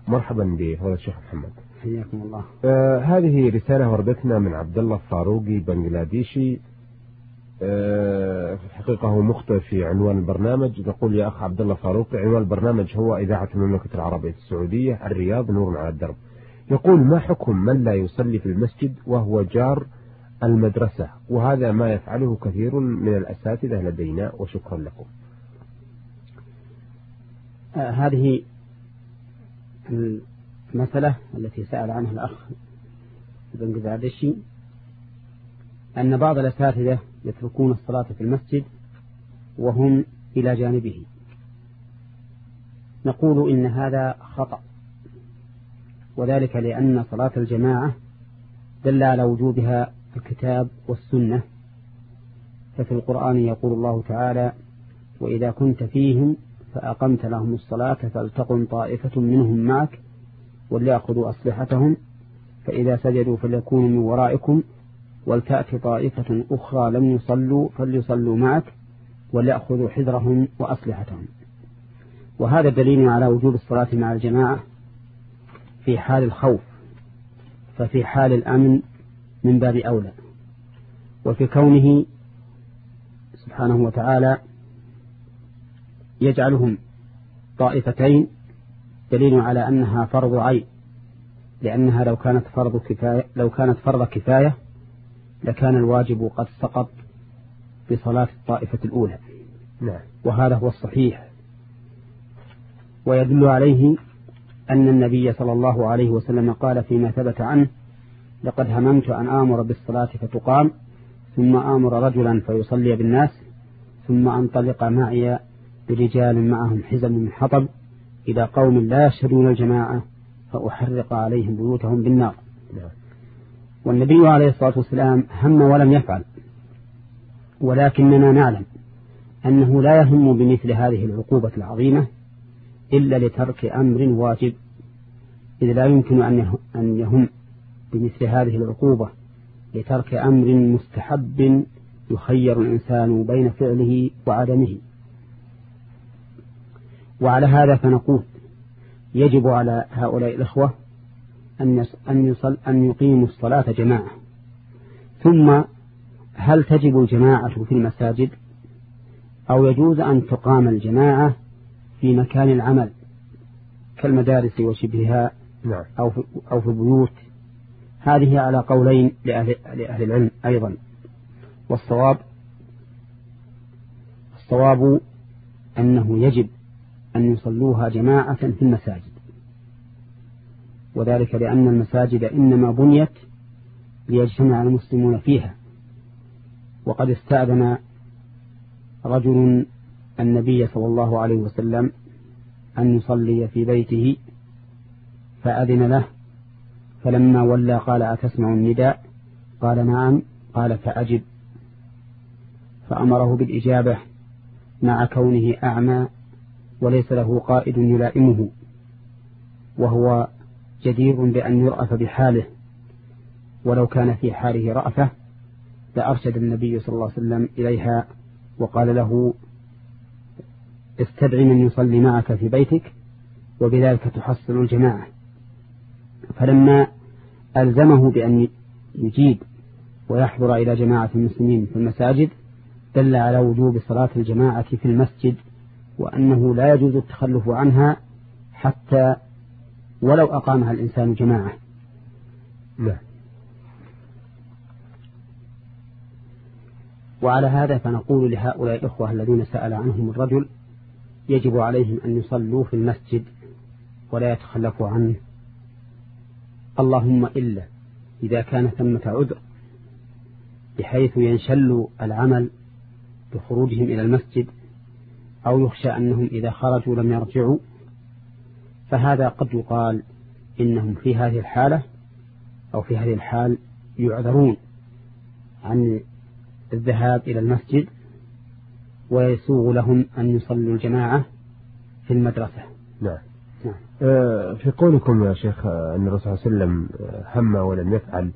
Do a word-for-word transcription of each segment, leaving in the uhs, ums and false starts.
مرحبا بفضيلة الشيخ محمد. حياكم الله. آه هذه رسالة وردتنا من عبد الله الفاروقي بنغلاديشي. آه في الحقيقة هو مخطئ في عنوان البرنامج. نقول يا أخ عبد الله الفاروقي، عنوان البرنامج هو إذاعة المملكة العربية السعودية، الرياض، نور على الدرب. يقول: ما حكم من لا يصلي في المسجد وهو جار المدرسة؟ وهذا ما يفعله كثير من الأساتذة لدينا، وشكرا لكم. آه هذه المسألة التي سأل عنها الأخ بن قزادشي، أن بعض الأساتذة يتركون الصلاة في المسجد وهم إلى جانبه. نقول إن هذا خطأ، وذلك لأن صلاة الجماعة دل على وجوبها الكتاب والسنة. ففي القرآن يقول الله تعالى: وإذا كنت فيهم فأقمت لهم الصلاة فلتقم طائفة منهم معك وليأخذوا أسلحتهم فإذا سجدوا فليكونوا من ورائكم ولتأتي طائفة أخرى لم يصلوا فليصلوا معك وليأخذوا حذرهم وأسلحتهم. وهذا دليل على وجوب الصلاة مع الجماعة في حال الخوف، ففي حال الأمن من باب أولى. وفي كونه سبحانه وتعالى يجعلهم طائفتين دليل على أنها فرض عين، لأنها لو كانت فرض كفاية لو كانت فرض كفاية لكان الواجب قد سقط بصلاة الطائفة الأولى. نعم. وهذا هو الصحيح، ويدل عليه أن النبي صلى الله عليه وسلم قال فيما ثبت عنه: لقد هممت أن آمر بالصلاة فتقام ثم آمر رجلا فيصلي بالناس ثم أنطلق معي برجال معهم حزم من حطب إلى قوم لا يشهدون الجماعة فأحرق عليهم بيوتهم بالنار. والنبي عليه الصلاة والسلام هم ولم يفعل، ولكننا نعلم أنه لا يهم بمثل هذه العقوبة العظيمة إلا لترك أمر واجب، إذ لا يمكن أن يهم بمثل هذه العقوبة لترك أمر مستحب يخير الإنسان بين فعله وعدمه. وعلى هذا فنقول: يجب على هؤلاء الإخوة أن يصل أن يقيموا الصلاة جماعة. ثم هل تجب الجماعة في المساجد أو يجوز أن تقام الجماعة في مكان العمل كالمدارس وشبهها أو في أو في البيوت؟ هذه على قولين لأهل, لأهل العلم أيضا. والصواب الصواب أنه يجب أن يصلوها جماعة في المساجد، وذلك لأن المساجد إنما بنيت ليجتمع المسلمون فيها. وقد استأذن رجل النبي صلى الله عليه وسلم أن يصلي في بيته فأذن له، فلما ولى قال: أتسمع النداء؟ قال: نعم. قال: فأجب. فأمره بالإجابة مع كونه أعمى وليس له قائد يلائمه، وهو جدير بأن يرأف بحاله، ولو كان في حاله رأفة لأرشد النبي صلى الله عليه وسلم إليها وقال له: استدعي من يصلي معك في بيتك وبذلك تحصل الجماعة. فلما ألزمه بأن يجيب ويحضر إلى جماعة المسلمين في المساجد دل على وجوب صلاة الجماعة في المسجد، وأنه لا يجوز التخلف عنها حتى ولو أقامها الإنسان جماعة. لا. وعلى هذا فنقول لهؤلاء الإخوة الذين سأل عنهم الرجل: يجب عليهم أن يصلوا في المسجد ولا يتخلفوا عنه، اللهم إلا إذا كان ثمة عذر بحيث ينشل العمل بخروجهم إلى المسجد، أو يخشى أنهم إذا خرجوا لم يرجعوا، فهذا قد يقال إنهم في هذه الحالة أو في هذه الحال يعذرون عن الذهاب إلى المسجد، ويسوغ لهم أن يصلوا الجماعة في المدرسة. نعم. نعم. آه في قولكم يا شيخ أن الرسول صلى الله عليه وسلم هم ولم يفعل،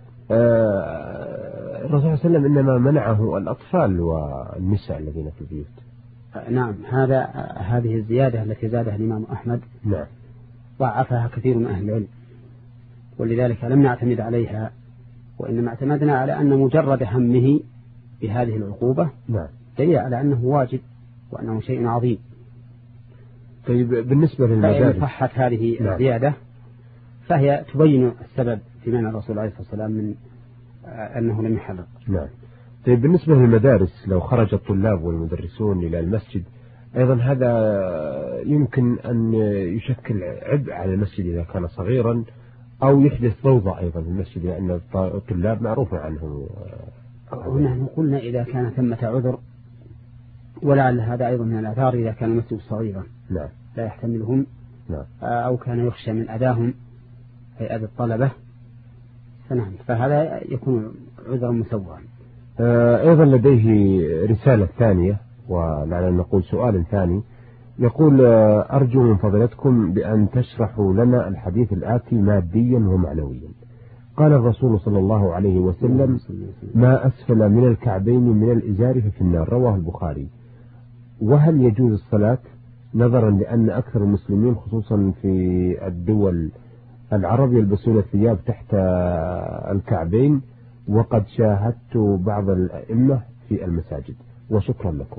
آه الرسول صلى الله عليه وسلم إنما منعه الأطفال والنساء الذين في البيوت. نعم، هذا هذه الزيادة التي زادها الإمام أحمد. نعم. ضعفها كثير من أهل العلم، ولذلك لم نعتمد عليها، وإنما اعتمدنا على أن مجرد همه بهذه العقوبة نعم دليل على أنه واجب وأنه شيء عظيم. طيب بالنسبة للمدارس فإن صحت هذه نعم. الزيادة فهي تبين السبب في منع الرسول عليه الصلاة والسلام من أنه لم يحرق. نعم. طيب بالنسبة للمدارس لو خرج الطلاب والمدرسون إلى المسجد أيضا هذا يمكن أن يشكل عبء على المسجد إذا كان صغيرا، أو يحدث ضوضاء أيضا في المسجد، لأن الطلاب معروف عنهم. ونحن قلنا إذا كان ثمة عذر، ولعل هذا أيضا من الأعذار إذا كان المسجد صغيرا نعم. لا يحتملهم نعم. أو كان يخشى من أذاهم أي أذى الطلبة، فنعم فهذا يكون عذرا مسوغا. أيضا لديه رسالة ثانية، ولعل نقول سؤال ثاني، يقول أرجو من فضلتكم بأن تشرحوا لنا الحديث الآتي ماديا ومعنويا. قال الرسول صلى الله عليه وسلم: ما أسفل من الكعبين من الإزار ففي النار، رواه البخاري. وهل يجوز الصلاة نظرا لأن أكثر المسلمين خصوصا في الدول العرب يلبسون الثياب تحت الكعبين، وقد شاهدت بعض الأئمة في المساجد؟ وشكرا لكم.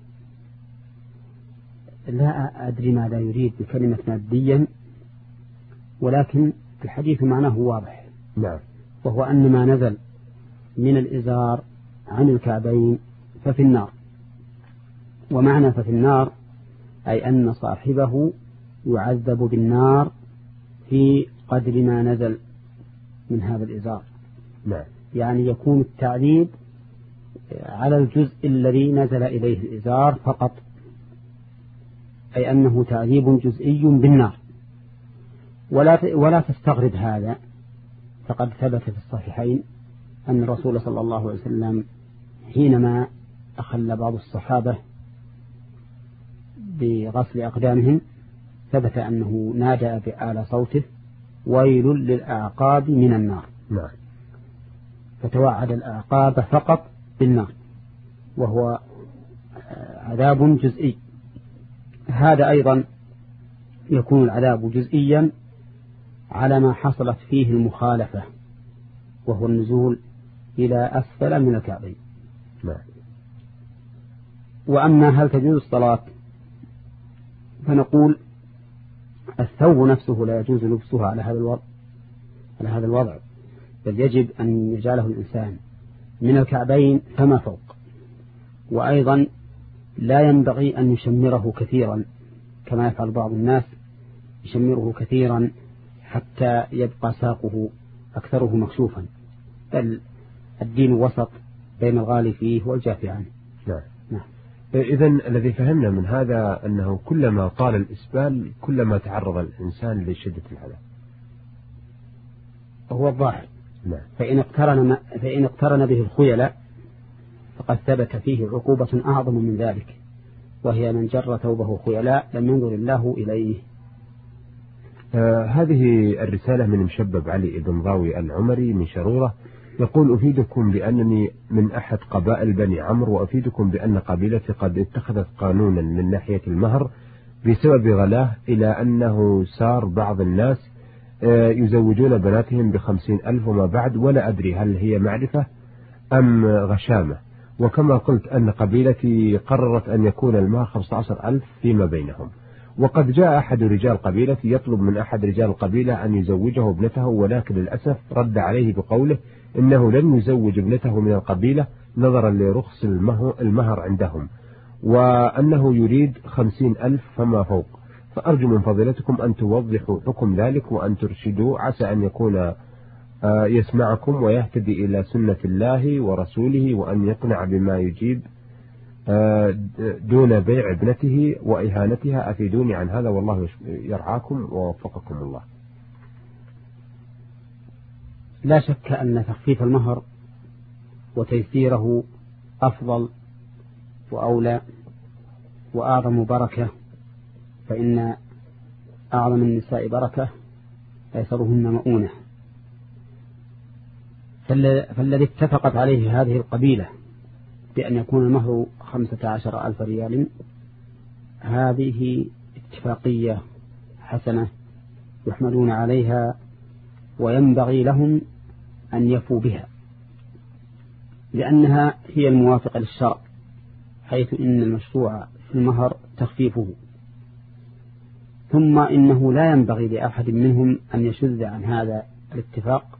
لا أدري ماذا يريد بكلمة ماديا، ولكن الحديث معناه واضح. نعم. وهو أن ما نزل من الإزار عن الكعبين ففي النار، ومعنى ففي النار أي أن صاحبه يعذب بالنار في قدر ما نزل من هذا الإزار. نعم. يعني يكون التعذيب على الجزء الذي نزل إليه الإزار فقط، أي أنه تعذيب جزئي بالنار. ولا ولا تستغرب هذا، فقد ثبت في الصحيحين أن الرسول صلى الله عليه وسلم حينما أخل بعض الصحابة بغسل أقدامهم ثبت أنه نادى بأعلى صوته: ويل للأعقاب من النار. نعم. فتوعد الأعقاب فقط بالنار، وهو عذاب جزئي. هذا أيضا يكون العذاب جزئيا على ما حصلت فيه المخالفة، وهو النزول إلى أسفل من الكعبين. نعم. وأما هل تجوز الصلاة، فنقول الثوب نفسه لا يجوز لبسه على هذا الوضع على هذا الوضع بل يجب أن يجعله الإنسان من الكعبين فما فوق. وأيضا لا ينبغي أن يشمره كثيرا كما يفعل بعض الناس، يشمره كثيرا حتى يبقى ساقه أكثره مكشوفا، بل الدين وسط بين الغالي فيه والجافي عنه. نعم. نعم. إذن الذي فهمنا من هذا أنه كلما طال الإسبال كلما تعرض الإنسان لشدة العذاب. هو الظاهر. نعم. فإن اقترن فإن اقترن به الخيلاء فقد ثبت فيه عقوبة أعظم من ذلك، وهي من جر ثوبه خيلاء لم ينظر الله إليه. آه هذه الرسالة من مشبب علي بن ضاوي العمري من شرورة، يقول: أفيدكم بأنني من أحد قبائل بني عمرو، وأفيدكم بأن قبيلتي قد اتخذت قانونا من ناحية المهر بسبب غلاه، إلى أنه صار بعض الناس يزوجون بناتهم بخمسين ألف وما بعد، ولا أدري هل هي معرفة أم غشامة. وكما قلت أن قبيلتي قررت أن يكون المهر خمسة عشر ألف فيما بينهم، وقد جاء أحد رجال قبيلتي يطلب من أحد رجال القبيلة أن يزوجه ابنته، ولكن للأسف رد عليه بقوله إنه لن يزوج ابنته من القبيلة نظرا لرخص المهر عندهم، وأنه يريد خمسين ألف فما فوق. فأرجو من فضيلتكم أن توضحوا حكم ذلك وأن ترشدوا، عسى أن يكون يسمعكم ويهتدي إلى سنة الله ورسوله، وأن يقنع بما يجيب دون بيع ابنته وإهانتها. أفيدوني عن هذا والله يرعاكم ووفقكم الله. لا شك أن تخفيف المهر وتيسيره أفضل وأولى وأعظم بركة، فإن أعظم النساء بركة أيسرهن مؤونة. فالذي اتفقت عليه هذه القبيلة بأن يكون المهر خمسة عشر ألف ريال، هذه اتفاقية حسنة يحملون عليها وينبغي لهم أن يفوا بها، لأنها هي الموافقة للشرع، حيث إن المشروع في المهر تخفيفه. ثم إنه لا ينبغي لأحد منهم أن يشذ عن هذا الاتفاق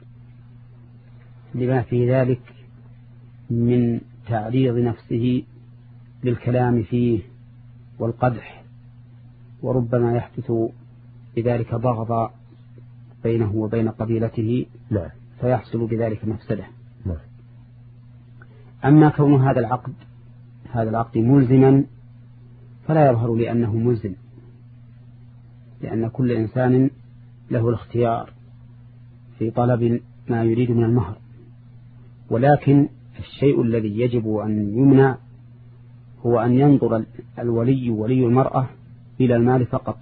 لما في ذلك من تعريض نفسه للكلام فيه والقدح، وربما يحدث بذلك بغض بينه وبين قبيلته، لا. فيحصل بذلك مفسدة. لا. أما كون هذا العقد هذا العقد ملزما فلا يظهر لي أنه ملزم، لأن كل إنسان له الاختيار في طلب ما يريد من المهر، ولكن الشيء الذي يجب أن يمنع هو أن ينظر الولي ولي المرأة إلى المال فقط،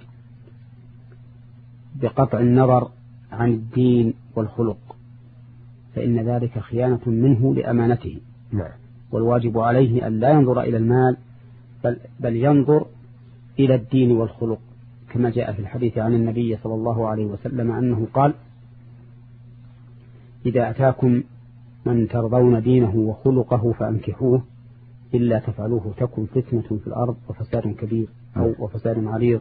بقطع النظر عن الدين والخلق، فإن ذلك خيانة منه لأمانته. نعم. والواجب عليه أن لا ينظر إلى المال بل, بل ينظر إلى الدين والخلق، كما جاء في الحديث عن النبي صلى الله عليه وسلم أنه قال: إذا أتاكم من ترضون دينه وخلقه فأنكحوه، إلا تفعلوه تكن فتنة في الأرض وفساد كبير أو وفساد عريض.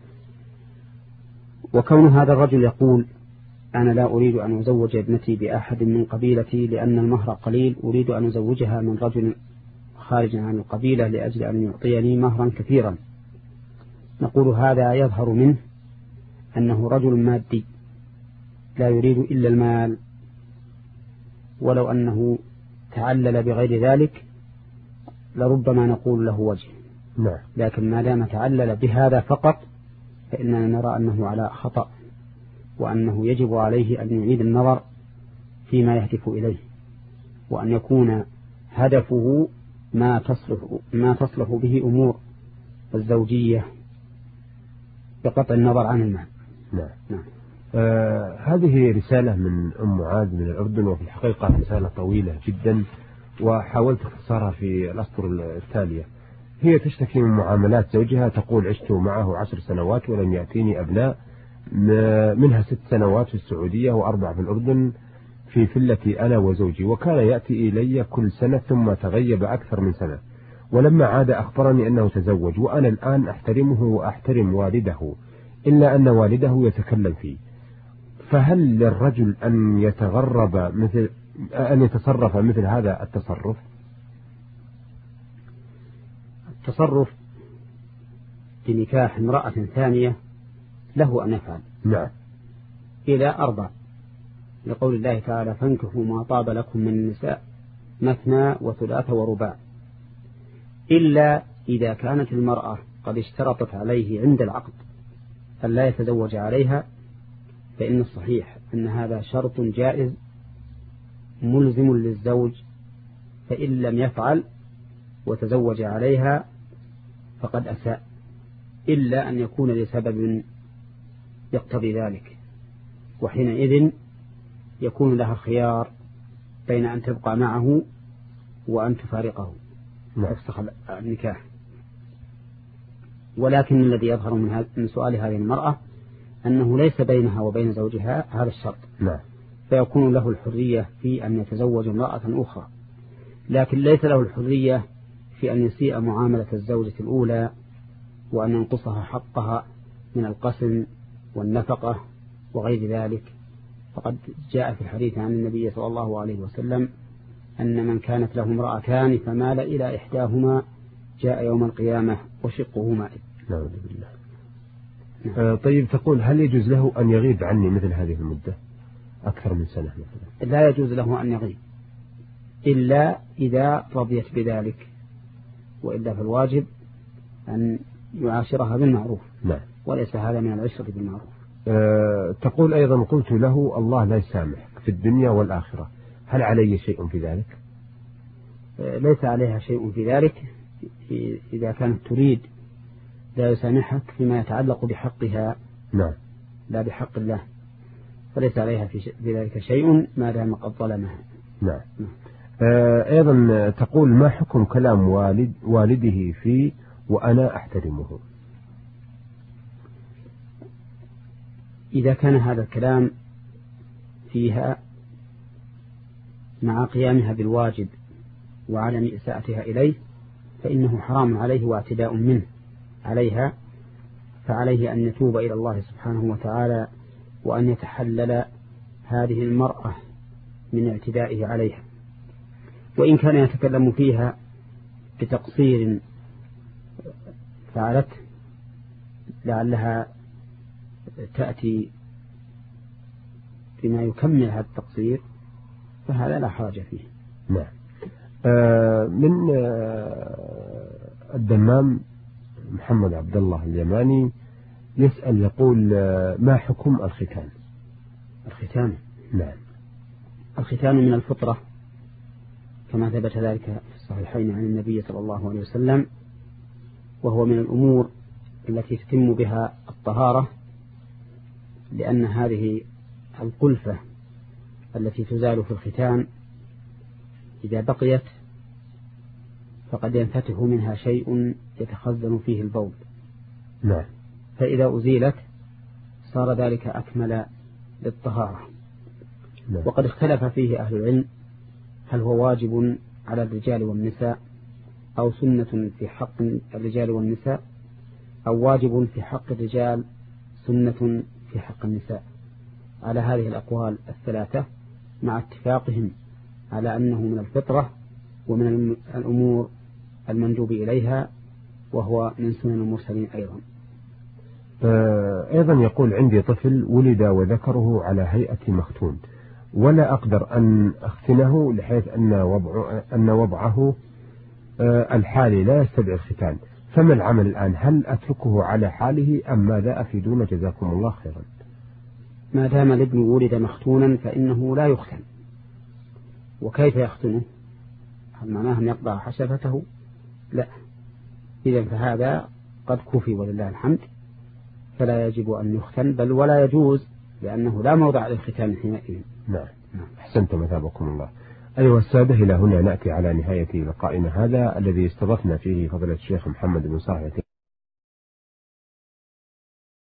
وكون هذا الرجل يقول: أنا لا أريد أن أزوج ابنتي بأحد من قبيلتي لأن المهر قليل، أريد أن أزوجها من رجل خارج عن القبيلة لأجل أن يعطيني مهرا كثيرا، نقول هذا يظهر منه أنه رجل مادي لا يريد إلا المال، ولو أنه تعلل بغير ذلك لربما نقول له وجه. نعم. لكن ما دام تعلل بهذا فقط فإننا نرى أنه على خطأ، وأنه يجب عليه أن يعيد النظر فيما يهدف إليه، وأن يكون هدفه ما تصلح, ما تصلح به أمور الزوجية بقطع النظر عن المال. نعم. نعم. آه هذه رسالة من أم معاذ من الأردن، وفي الحقيقة رسالة طويلة جدا وحاولت اختصارها في الأسطر التالية. هي تشتكي من معاملات زوجها، تقول: عشت معه عشر سنوات ولم يأتيني أبناء، منها ست سنوات في السعودية وأربع في الأردن في فلتي أنا وزوجي، وكان يأتي إلي كل سنة ثم تغيب أكثر من سنة، ولما عاد أخبرني أنه تزوج، وأنا الآن أحترمه وأحترم والده، إلا أن والده يتكلم فيه، فهل للرجل أن يتغرب مثل أن يتصرف مثل هذا التصرف؟ التصرف بنكاح امرأة ثانية له أن يفعل. نعم. إلى أربع، لقول الله تعالى: فانكحوا ما طاب لكم من النساء مثنى وثلاث ورباع، إلا إذا كانت المرأة قد اشترطت عليه عند العقد أن لا يتزوج عليها، فإن الصحيح أن هذا شرط جائز ملزم للزوج، فإن لم يفعل وتزوج عليها فقد أساء، إلا أن يكون لسبب يقتضي ذلك، وحينئذ يكون لها خيار بين أن تبقى معه وأن تفارقه وتفسخ النكاح. ولكن الذي يظهر من, من سؤال هذه المرأة أنه ليس بينها وبين زوجها هذا الشرط، لا. فيكون له الحرية في أن يتزوج امرأة أخرى، لكن ليس له الحرية في أن يسيء معاملة الزوجة الأولى وأن ينقصها حقها من القسم والنفقة وغير ذلك. فقد جاء في الحديث عن النبي صلى الله عليه وسلم أن من كانت له امرأتان فمال إلى إحداهما جاء يوم القيامة وشقه مائل. نعوذ بالله. آه طيب، تقول: هل يجوز له أن يغيب عني مثل هذه المدة أكثر من سنة مثلا؟ لا يجوز له أن يغيب إلا إذا رضيت بذلك، وإلا فالواجب أن يعاشرها بالمعروف. نعم. وليس هذا من العشرة بالمعروف. أه تقول أيضا: قلت له: الله لا يسامح في الدنيا والآخرة، هل علي شيء في ذلك؟ أه ليس عليها شيء في ذلك إذا كانت تريد لا يسامحك فيما يتعلق بحقها. نعم. لا بحق الله، فليس عليها في ذلك شيء ما دام قد ظلمها. نعم. أه أيضا تقول: ما حكم كلام والد والده فيه وأنا أحترمه؟ إذا كان هذا الكلام فيها مع قيامها بالواجب وعدم إساءتها إليه فإنه حرام عليه واعتداء منه عليها، فعليه أن يتوب إلى الله سبحانه وتعالى وأن يتحلل هذه المرأة من اعتدائه عليها. وإن كان يتكلم فيها بتقصير فعلت لعلها تأتي بما يكمل هذا التقصير فهذا لا حرج فيه. نعم. آه من آه الدمام محمد عبد الله اليماني يسأل يقول آه ما حكم الختان؟ الختان نعم. الختان من الفطرة كما ثبت ذلك في الصحيحين عن النبي صلى الله عليه وسلم، وهو من الأمور التي تتم بها الطهارة، لأن هذه القلفة التي تزال في الختان إذا بقيت فقد ينفتح منها شيء يتخزن فيه البول. نعم. فإذا أزيلت صار ذلك أكمل للطهارة. نعم. وقد اختلف فيه أهل العلم هل هو واجب على الرجال والنساء أو سنة في حق الرجال والنساء أو واجب في حق الرجال سنة في حق النساء. على هذه الأقوال الثلاثة مع اتفاقهم على أنه من الفطرة ومن الأمور المندوب إليها، وهو من سنن المرسلين أيضا. أيضا يقول عندي طفل ولد وذكره على هيئة مختون ولا أقدر أن أختنه لحيث أن وضعه, أن وضعه الحالي لا يستدعي الختان، فما العمل الآن؟ هل أتركه على حاله أم ماذا؟ أفيدون جزاكم الله خيرا. ما دام الابن ولد مختونا فإنه لا يختن. وكيف يختنه؟ هل معناه أن يقطع حشفته؟ لا. إذن فهذا قد كفي ولله الحمد، فلا يجب أن يختن، بل ولا يجوز، لأنه لا موضع للختان حينئذ. نعم. أحسنتم مثابكم الله. أيها السادة، إلى هنا نأتي على نهاية لقائنا هذا الذي استضفنا فيه فضيلة الشيخ محمد بن صالح